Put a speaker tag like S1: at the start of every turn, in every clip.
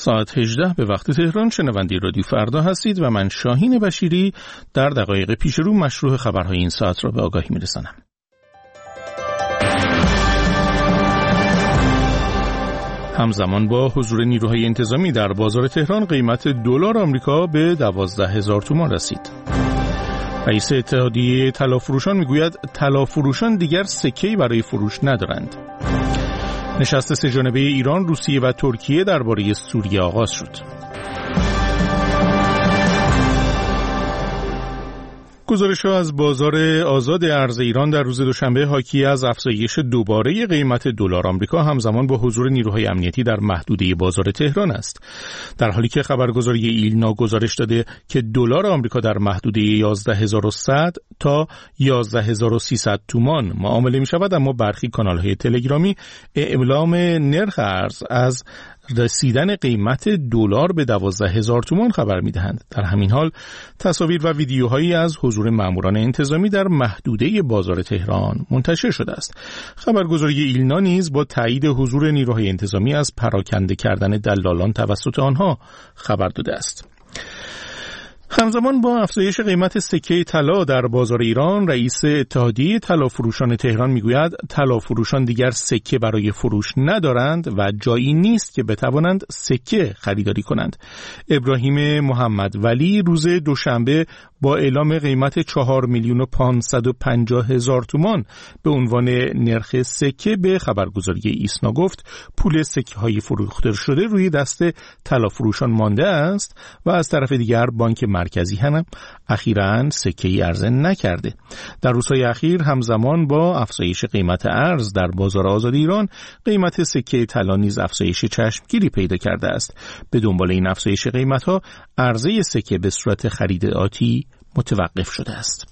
S1: ساعت 18 به وقت تهران شنونده رادیو فردا هستید و من شاهین بشیری در دقایق پیش رو مشروع خبرهای این ساعت را به آگاهی میرسانم. همزمان با حضور نیروهای انتظامی در بازار تهران قیمت دلار آمریکا به 12,000 تومان رسید. رئیس اتحادیه طلافروشان میگوید طلافروشان دیگر سکه‌ای برای فروش ندارند. نشست سه‌جانبه ایران، روسیه و ترکیه درباره سوریه آغاز شد. گزارش‌ها از بازار آزاد ارز ایران در روز دوشنبه حاکی از افزایش دوباره قیمت دلار آمریکا همزمان با حضور نیروهای امنیتی در محدوده بازار تهران است. در حالی که خبرگزاری ایلنا گزارش داده که دلار آمریکا در محدوده 11,100 تا 11,300 تومان معامله می‌شود، اما برخی کانال‌های تلگرامی اعلام نرخ ارز از رسیدن قیمت دلار به 12,000 تومان خبر می‌دهند. در همین حال تصاویر و ویدیوهایی از حضور ماموران انتظامی در محدوده بازار تهران منتشر شده است. خبرگزاری ایلنا نیز با تایید حضور نیروهای انتظامی از پراکنده کردن دلالان توسط آنها خبر داده است. همزمان با افزایش قیمت سکه طلا در بازار ایران، رئیس اتحادیه طلافروشان تهران میگوید طلافروشان دیگر سکه برای فروش ندارند و جایی نیست که بتوانند سکه خریداری کنند. ابراهیم محمد ولی روز دوشنبه با اعلام قیمت 4,550,000 تومان به عنوان نرخ سکه به خبرگزاری ایسنا گفت پول سکه های فروخته شده روی دست طلافروشان مانده است و از طرف دیگر بانک مرکزی هم اخیراً سکه‌ای عرضه نکرده. در روزهای اخیر همزمان با افزایش قیمت ارز در بازار آزاد ایران، قیمت سکه طلا نیز افزایش چشمگیری پیدا کرده است. به دنبال این افزایش قیمت‌ها، عرضه سکه به صورت خرید آتی متوقف شده است.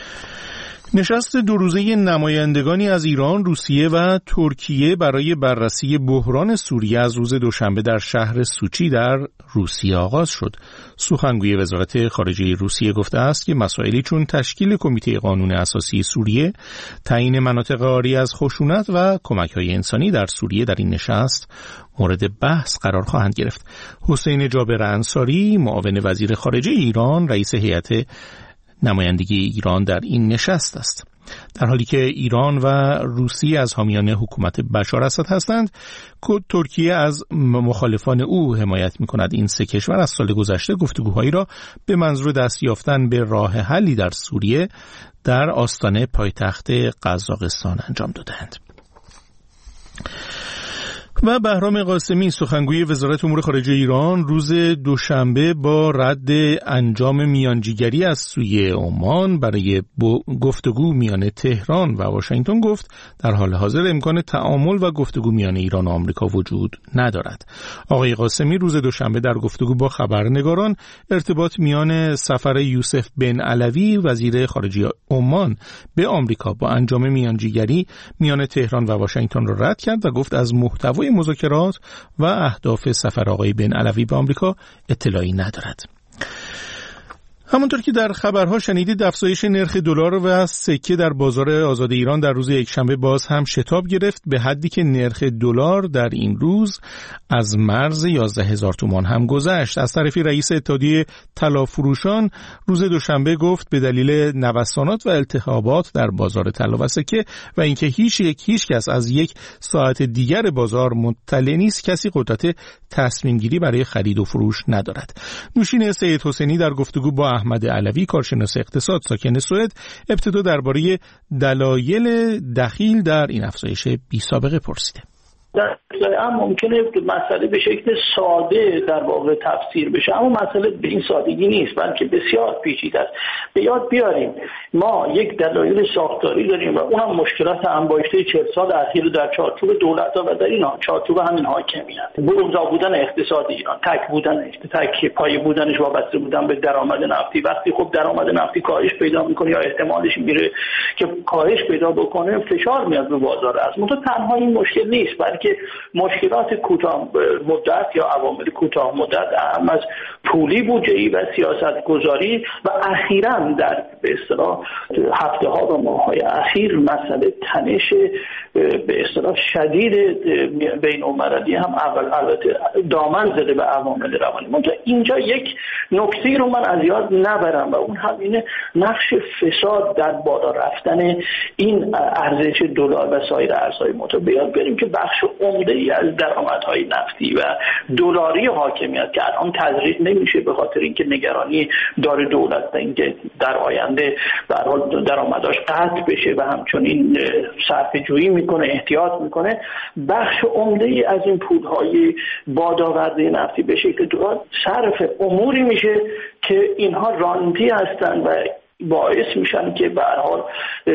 S1: نشست دو روزه نمایندگانی از ایران، روسیه و ترکیه برای بررسی بحران سوریه از روز دوشنبه در شهر سوچی در روسیه آغاز شد. سخنگوی وزارت خارجه روسیه گفته است که مسائلی چون تشکیل کمیته قانون اساسی سوریه، تعیین مناطق عاری از خشونت و کمک‌های انسانی در سوریه در این نشست مورد بحث قرار خواهند گرفت. حسین جابر انصاری، معاون وزیر خارجه ایران، رئیس هیئت نمایندگی ایران در این نشست است. در حالی که ایران و روسیه از حامیان حکومت بشار اسد هستند، ترکیه از مخالفان او حمایت می‌کند. این سه کشور از سال گذشته گفتگوهایی را به منظور دست یافتن به راه حلی در سوریه در آستانه پایتخت قزاقستان انجام دادند. و بهرام قاسمی، سخنگوی وزارت امور خارجه ایران، روز دوشنبه با رد انجام میانجیگری از سوی عمان برای گفتگو میان تهران و واشنگتن گفت در حال حاضر امکان تعامل و گفتگو میان ایران و آمریکا وجود ندارد. آقای قاسمی روز دوشنبه در گفتگو با خبرنگاران ارتباط میان سفر یوسف بن علوی وزیر خارجه عمان به آمریکا با انجام میانجیگری میان تهران و واشنگتن را رد کرد و گفت از محتوای مذاکرات و اهداف سفر آقای بن علوی به آمریکا اطلاعی ندارد. همونطور که در خبرها شنیدید، افزایش نرخ دلار و سکه در بازار آزاد ایران در روز یکشنبه باز هم شتاب گرفت، به حدی که نرخ دلار در این روز از مرز 11,000 تومان هم گذشت. از طرفی رئیس اتحادیه طلافروشان روز دوشنبه گفت به دلیل نوسانات و التهابات در بازار طلا و سکه و اینکه هیچ کس از یک ساعت دیگر بازار مطلع نیست، کسی قدرت تصمیم گیری برای خرید و فروش ندارد. نوشین سید حسینی در گفتگو با احمد علوی، کارشناس اقتصاد ساکن سوئد، ابتدا درباره دلایل دخیل در این افزایش بی‌سابقه پرسیده.
S2: هم ممکنه مسئله به شکل ساده در واقع تفسیر بشه، اما مسئله به این سادگی نیست، بلکه بسیار پیچیده است. به یاد بیاریم ما یک دلایل ساختاری داریم و اونم مشکلات انباشته 40 سال اخیر در چارچوب دولت‌ها و در این چارچوب همین حاکمیت، بروزا بودن اقتصاد ایران، تک پایه بودنش، وابسته بودن به درآمد نفتی. وقتی خب درآمد نفتی کاهش پیدا می‌کنه یا احتمالش میره که کاهش پیدا بکنه، فشار میاد رو بازار. از اون تنها این مشکل نیست، بلکه مشکلات کوتاه مدت یا عوامل کوتاه مدت هم از پولی، بودجه‌ای و سیاست گذاری و اخیراً در به اصطلاح هفته‌ها و ماه‌های اخیر مسئله تنش به اصطلاح شدید بین‌المللی هم البته دامن زده به عوامل روانی. منتها اینجا یک نکته رو من از یاد نبرم و اون هم اینه نقش فساد در بالا رفتن این ارزش دلار و سایر ارزهای متعادل. بیاد بریم که بخش عمده‌ای از درآمدهای نفتی و دلاری حاکمیت که الان تزریق نمیشه به خاطر اینکه نگرانی داره دولت اینکه در آینده به هر حال درآمداش قطع بشه و همچنین صرفه‌جویی میکنه، احتیاط میکنه، بخش عمده‌ای از این پولهای بادآورده نفتی به شکل دلار صرف اموری میشه که اینها رانتی هستن و باعث میشن که به هر حال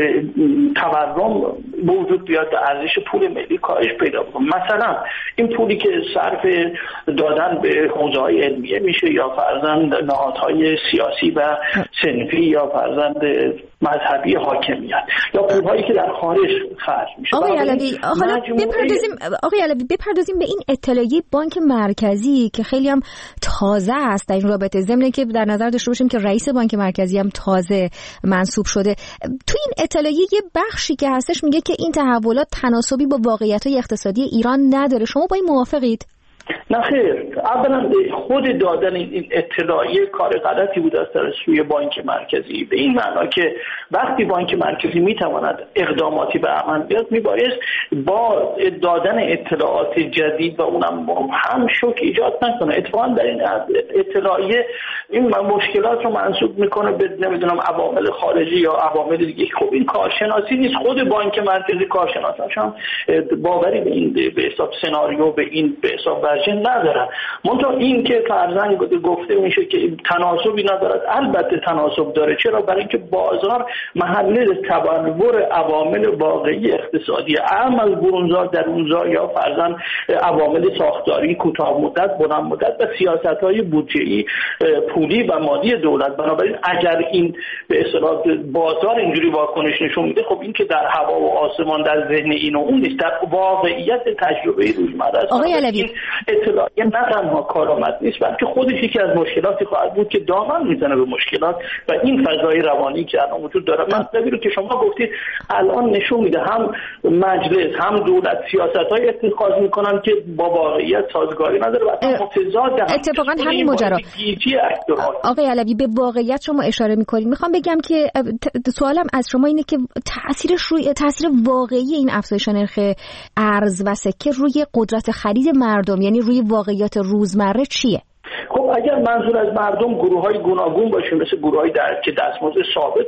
S2: تورم وجود بیاد و ارزش پول ملی کاهش پیدا کنه. مثلا این پولی که صرف دادن به حوزه‌های علمیه میشه یا فرضاً نهادهای سیاسی و صنفی یا فرضاً مذهبی حاکمیت یا پولهایی که در خارج خرج میشه.
S3: آقای علوی حالا بپردازیم به این اطلاعیه بانک مرکزی که خیلی هم تازه است در این رابطه، ضمن که در نظر داشته باشیم که رئیس بانک مرکزی هم تازه منصوب شده. تو این اطلاعیه یه بخشی که هستش میگه که این تحولات تناسبی با واقعیت‌های اقتصادی ایران نداره. شما با این موافقید؟
S2: نه خیر، اولا خود دادن این اطلاعیه کار غلطی بود از طرف سوی بانک مرکزی، به این معنا که وقتی بانک مرکزی میتواند اقداماتی به عمل بیاد میبایست با دادن اطلاعات جدید و اونم هم شوک ایجاد نکنه. اتفاقا در این اطلاعیه این مشکلات رو منسوب میکنه به نمیدونم عوامل خارجی یا عوامل دیگه. خب این کارشناسی نیست. خود بانک مرکزی کارشناساش هم باوری به این به حساب سناریو به این به حساب ندارن. منتها این که فرضاً گفته میشه که تناسبی ندارد، البته تناسب داره. چرا؟ برای اینکه بازار محل تبلور عوامل واقعی اقتصادی اهم از برونزا، درونزا یا فرضاً عوامل ساختاری کوتاه مدت، بلند مدت و سیاست‌های بودجه‌ای، پولی و مالی دولت. بنابراین اگر این به اصطلاح بازار اینجوری واکنش نشون میده، خب این که در هوا و آسمان در ذهن این و اون نیست، در واقعیت تجربه روزمره است.
S3: آقای علوی
S2: اطلاعیه نه تنها کارآمد نیست بلکه خودش یکی از مشکلاتی خواهد بود که دامن میزنه به مشکلات و این فضای روانی که الان وجود داره. مطلبی رو که شما گفتید الان نشون میده هم مجلس هم دولت سیاست‌های اتخاذ میکنن که با واقعیت سازگاری نداره و متضاد.
S3: اتفاقا همین ماجرا آقای علوی به واقعیت شما اشاره میکنید. میخوام بگم که سوالم از شما اینه که تاثیر واقعی این افزایش نرخ ارز و سکه روی قدرت خرید مردم، یعنی روی واقعیات روزمره چیه؟
S2: خب اگر منظور از مردم گروه‌های گوناگون باشه مثل گروه‌های که دستمزد ثابت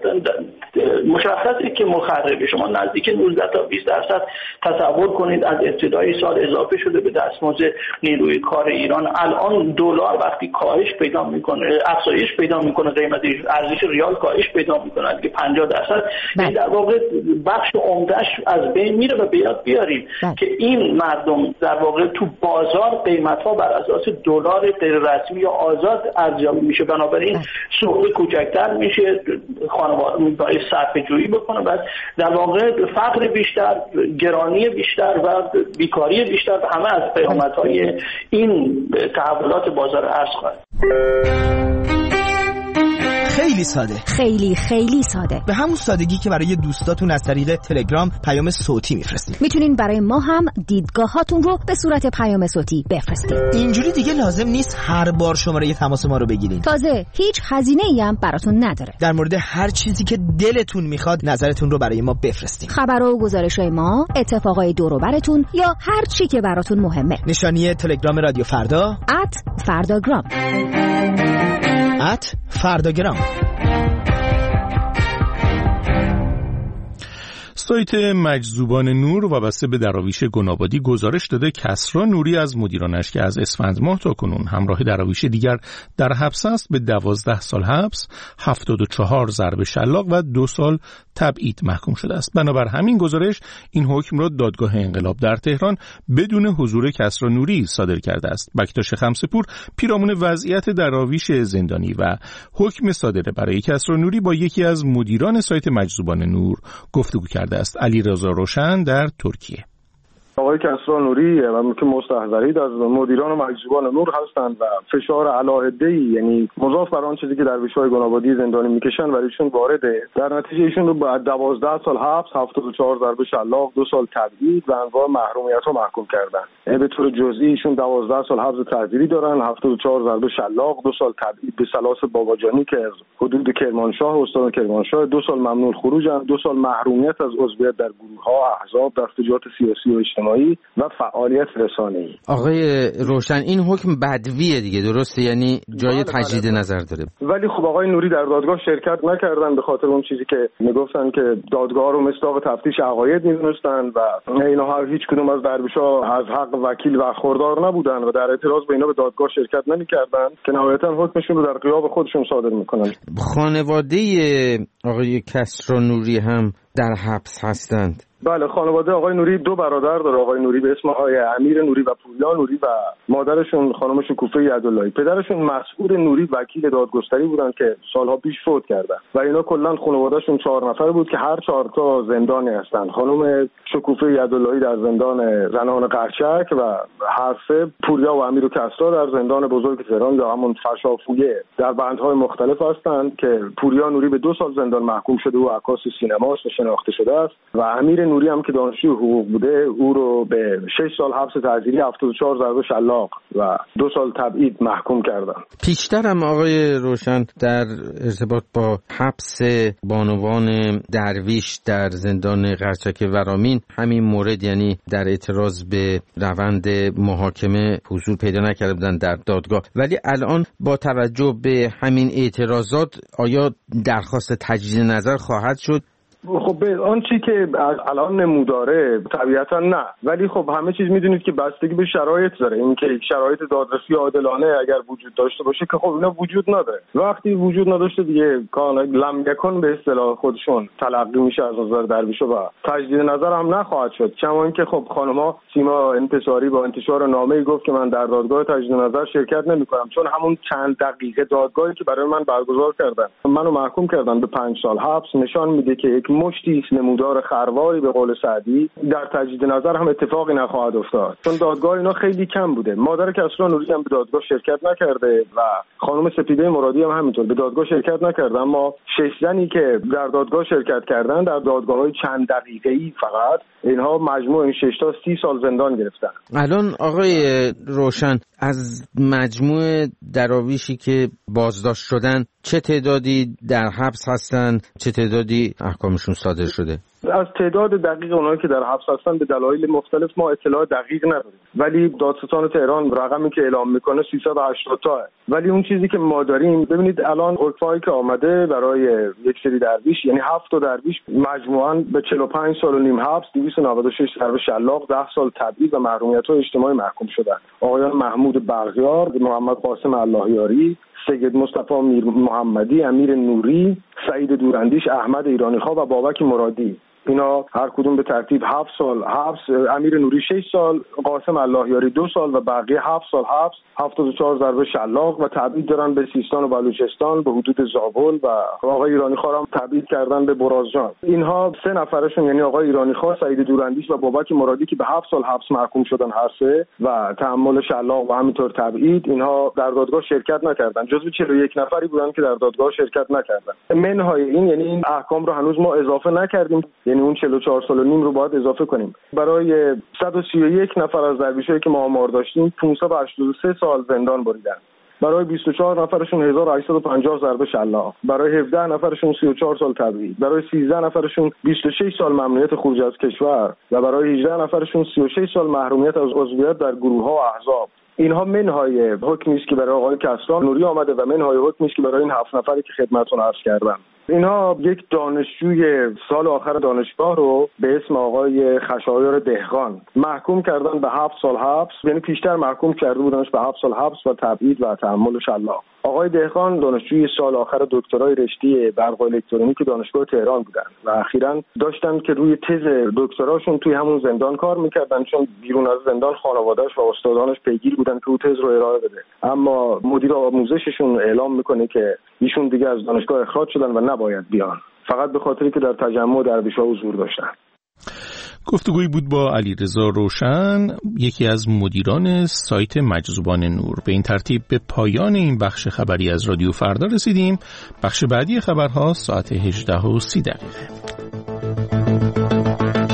S2: مشخصه که مخربه. شما نزدیک 19 تا 20% تصور کنید از ابتدای سال اضافه شده به دستمزد نیروی کار ایران. الان دلار وقتی کاهش پیدا میکنه، افزایش پیدا میکنه، قیمت ارزش ریال کاهش پیدا میکنه که 50%، در واقع بخش عمدهش از بین میره و بیاد بیاریم که این مردم در واقع تو بازار قیمت‌ها بر اساس دلار رسمی یا آزاد ارزیابی میشه. بنابراین سوق کوچکتر میشه، خانواده میباید صرفه‌جویی بکنه و در واقع فقر بیشتر، گرانی بیشتر و بیکاری بیشتر و همه از پیامدهای این تحولات بازار ارز خواهد.
S4: خیلی ساده،
S3: خیلی ساده،
S4: به همون سادگی که برای دوستاتون از طریق تلگرام پیام صوتی میفرستید.
S3: میتونین برای ما هم دیدگاهاتون رو به صورت پیام صوتی بفرستید.
S4: اینجوری دیگه لازم نیست هر بار شماره تماس ما رو بگیرین.
S3: تازه هیچ هزینه‌ای هم براتون نداره.
S4: در مورد هر چیزی که دلتون میخواد نظرتون رو برای ما بفرستید.
S3: خبرها و گزارش‌های ما، اتفاقای دور و براتون یا هر چی که براتون مهمه.
S4: نشانی تلگرام رادیو فردا
S3: @فرداگرام.
S4: فرداگرام.
S1: سایت مجذوبان نور وابسته به دراویش گنابادی گزارش داده کسری نوری از مدیرانش که از اسفند ماه تا کنون همراه دراویش دیگر در حبس است به 12 سال حبس، 74 ضرب شلاق و 2 سال تبعید محکوم شده است. بنابر همین گزارش این حکم را دادگاه انقلاب در تهران بدون حضور کسری نوری صادر کرده است. بکتاش خمسه‌پور پیرامون وضعیت دراویش زندانی و حکم صادره برای کسری نوری با یکی از مدیران سایت مجذوبان نور گفتگو کرده است. علیرضا روشن در ترکیه.
S5: آقای کسری نوری و که مستحضرید از مدیران و مجذوبان نور هستند و فشار علاهده‌ای یعنی مضاف بر آن چیزی که درویش‌های گنابادی زندانی میکشن ولی ایشون وارده. در نتیجه ایشون رو با 12 سال حبس، 74 ضربه شلاق، 2 سال تبعید و انواع محرومیت‌ها محکوم کردن. به طور جزئی ایشون 12 سال حبس تعزیری دارن، 74 ضربه شلاق، 2 سال تبعید به سلاس باباجانی که از حدود کرمانشاه استان کرمانشاه، 2 سال ممنوع خروجن، 2 سال محرومیت از عضویت در گروه‌ها، احزاب، دستجات سیاسی و اجتماعی و فعالیت رسانه‌ای.
S6: آقای روشن این حکم بدویه دیگه، درسته؟ یعنی جای تجدید نظر داره.
S5: ولی خب آقای نوری در دادگاه شرکت نکردن به خاطر اون چیزی که میگفتن که دادگاه رو مصداق تفتیش عقاید میدونستن و اینا هیچ کدوم از درویش‌ها از حق وکیل برخوردار نبودن و در اعتراض به اینا به دادگاه شرکت نمی‌کردن که نهایتاً حکمشون رو در غیاب خودشون صادر می‌کنن.
S6: خانواده آقای کسری نوری هم در حبس هستند.
S5: بله، خانواده آقای نوری 2 برادر داره. آقای نوری به اسم آقای امیر نوری و پوریا نوری و مادرشون خانم شکوفه یداللهی. پدرشون مسعود نوری وکیل دادگستری بودن که سالها پیش فوت کردن و اینا کلا خانواده‌شون 4 نفر بود که هر 4 تا زندانی هستن. خانم شکوفه یداللهی در زندان زنان قرچک و هر سه پوریا و امیر و کسری در زندان بزرگ تهران یا همون فشافویه در بندهای مختلف هستند که پوریا نوری به 2 سال زندان محکوم شده و عکاس سینماست و شناخته شده است و امیر نوری هم که دانشجوی حقوق بوده او رو به 6 سال حبس تعزیری، 74 ضربه شلاق و 2 سال تبعید محکوم کردن.
S6: پیشترم آقای روشن در ارتباط با حبس بانوان درویش در زندان قرچک ورامین همین مورد، یعنی در اعتراض به روند محاکمه حضور پیدا نکرده بودن در دادگاه، ولی الان با توجه به همین اعتراضات آیا درخواست تجدید نظر خواهد شد؟
S5: خب به آن چی که الان نموداره طبیعتا نه، ولی خب همه چیز میدونید که بستگی به شرایط داره. این که شرایط دادرسی عادلانه اگر وجود داشته باشه که خب اینا وجود نداره. وقتی وجود نداشته دیگه کان لم یکن به اصطلاح خودشون تلقی میشه از نظر درویشا و تجدید نظر هم نخواهد شد. کما اینکه خب خانم‌ها سیما انتصاری با انتشار نامه‌ای گفت که من در دادگاه تجدید نظر شرکت نمی‌کنم چون همون چند دقیقه دادگاهی که برای من برگزار کردن منو محکوم کردن به 5 سال حبس نشان میده که یک مشتی نمودار خرواری به قول سعدی در تجدید نظر هم اتفاقی نخواهد افتاد چون دادگاه اینا خیلی کم بوده. مادر کسری نوری هم به دادگاه شرکت نکرده و خانم سپیده مرادی هم همینطور به دادگاه شرکت نکردن. اما 6 زنی که در دادگاه شرکت کردن در دادگاه‌های چند دقیقه‌ای فقط اینها مجموع این 6 تا 30 سال زندان گرفتن.
S6: الان آقای روشن از مجموع دراویشی که بازداشت شدن چه تعدادی در حبس هستن، چه تعدادی احکامشون صادر شده؟
S5: از تعداد دقیق اونایی که در حبس هستن به دلایل مختلف ما اطلاع دقیق نداریم، ولی دادستان تهران رقمی که اعلام میکنه 380 تاه. ولی اون چیزی که ما داریم ببینید الان حکمایی که آمده برای یک سری درویش یعنی 7 تا درویش مجموعاً به 45 سال و نیم حبس، 296 ضربه شلاق، 10 سال تبعید و محرومیت‌های اجتماعی محکوم شدن. آقایان محمود بغیار، محمد قاسم اللهیاری، سید مصطفی میر محمدی، امیر نوری، سعید دوراندیش، احمد ایرانی‌خواه و بابک مرادی، اینا هر کدوم به ترتیب 7 سال حبس، امیر نوری 6 سال، قاسم اللهیاری 2 سال و بقیه 7 سال حبس، 74 ضربه شلاق و تبعید دارن به سیستان و بلوچستان به حدود زابل و آقای ایرانی‌خواه هم تبعید کردن به برازجان. اینها 3 نفرشون یعنی آقای ایرانی‌خواه، سعید دوراندیش و بابک مرادی که به 7 سال حبس محکوم شدن هر سه و تحمل شلاق و همینطور تبعید، اینها در دادگاه شرکت نکردن. جزو 41 نفری بودن که در دادگاه شرکت نکردن. منهای این یعنی این احکام رو هنوز ما اضافه نکردیم، یعنی اون 44 سال و نیم رو باید اضافه کنیم. برای 131 نفر از درویشایی که ما آمار داشتیم 583 سال زندان بریدن. برای 24 نفرشون 1850 ضربه شلاق، برای 17 نفرشون 34 سال تبعید، برای 13 نفرشون 26 سال ممنوعیت خروج از کشور و برای 18 نفرشون 36 سال محرومیت از عضویت در گروه‌ها و احزاب. اینها منهای حکمی است که برای آقای کسری نوری آمده و منهای حکمی است که برای این 7 نفری که خدمتتون عرض کردم. اینها یک دانشجوی سال آخر دانشگاه رو به اسم آقای خشایار دهقان محکوم کردن به 7 سال حبس، یعنی پیشتر محکوم کرده بودنش به 7 سال حبس و تبعید و تحمل شلاق. آقای دهقان دانشجوی سال آخر دکترای رشته برق و الکترونیک دانشگاه تهران بودن و اخیراً داشتن که روی تز دکتراشون توی همون زندان کار میکردن چون بیرون از زندان خانواده‌اش و استادانش پیگیر بودن که او تز رو ارائه بده. اما مدیر آموزششون اعلام میکنه که ایشون دیگه از دانشگاه اخراج شدن و نباید بیان، فقط به خاطری که در تجمع درویش‌ها حضور داشتن.
S1: گفتگویی بود با علیرضا روشن، یکی از مدیران سایت مجذوبان نور. به این ترتیب به پایان این بخش خبری از رادیو فردا رسیدیم. بخش بعدی خبرها ساعت 18:30.